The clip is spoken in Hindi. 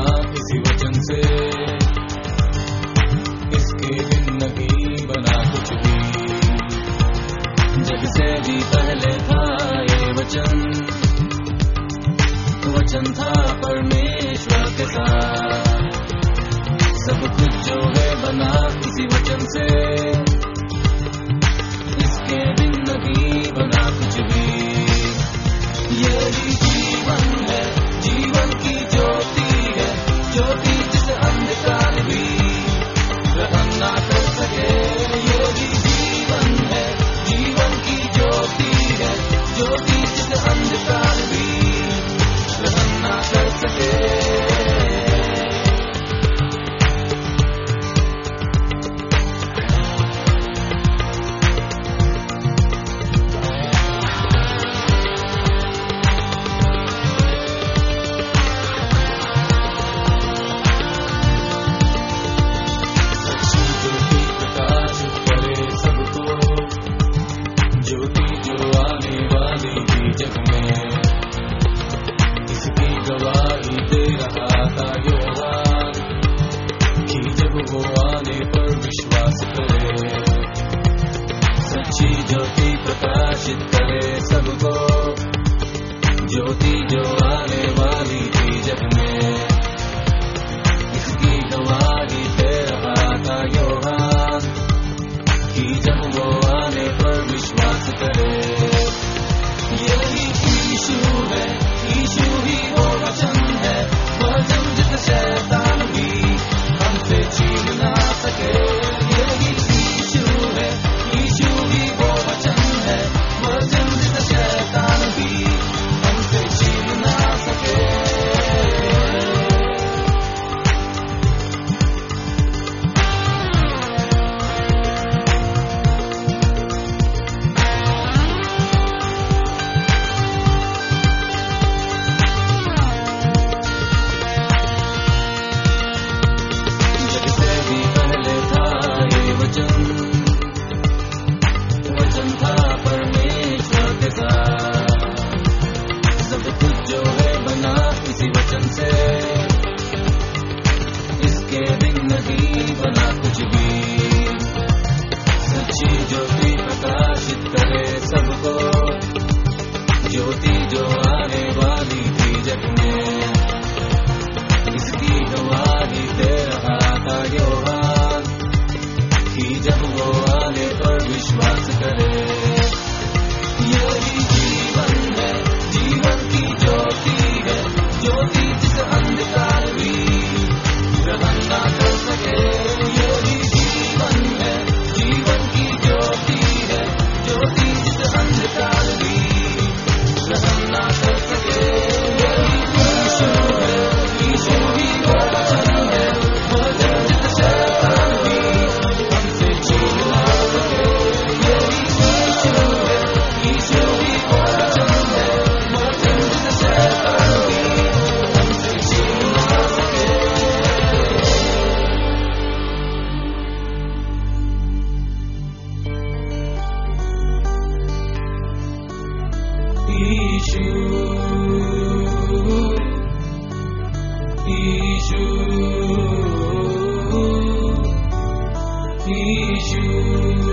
इसी वचन से, इसके बिन नहीं बना कुछ भी। जग से भी पहले था ये वचन, वचन था परमेश्वर के साथ। सब कुछ जो है बना इसी वचन से, इसके बिन नहीं बना कुछ भी। यही जीवन है, जीवन की ज्योति है, ज्योति जिस अंधकार भी ग्रहण ना कर सके। यही जीवन है, जीवन की ज्योति है, ज्योति जिस अंधकार भी ग्रहण ना कर सके। ज्योति प्रकाशित करे सबको, ज्योति जो आने वाली थी जग में, इसकी गवाही दे रहा था यूहन्ना कि जब वो आने पर विश्वास करे। यही यीशु है, यीशु ही वो वचन है, वचन जिस शैतान भी हमसे छीन ना सके। यही यीशु है, यीशु ही वो वचन है, वचन जिस शैतान भी हमसे छीन ना सके। जग से भी पहले था ये वचन, वचन था परमेश्वर के साथ। सब कुछ जो है बना इसी वचन से, इसके बिन नहीं बना कुछ भी। सच्ची ज्योति प्रकाशित करे सबको, ज्योति जो आने वाली थी जग में, इसकी गवाही दे रहा था यूहन्ना कि जब वो आने पर विश्वास करे। यही जीवन है, जीवन की ज्योति है, ज्योति जिस अंधकार भी ग्रहण ना कर सके। यही जीवन है, जीवन की ज्योति है, ज्योति जिस अंधकार भी ग्रहण ना कर सके। यही यीशु है, यीशु ही वो वचन है, वचन जिस शैतान भी हमसे छीन ना सके। यही यीशु है, यीशु ही वो वचन है, वचन जिस शैतान भी हमसे छीन ना सके। यीशु, यीशु, यीशु।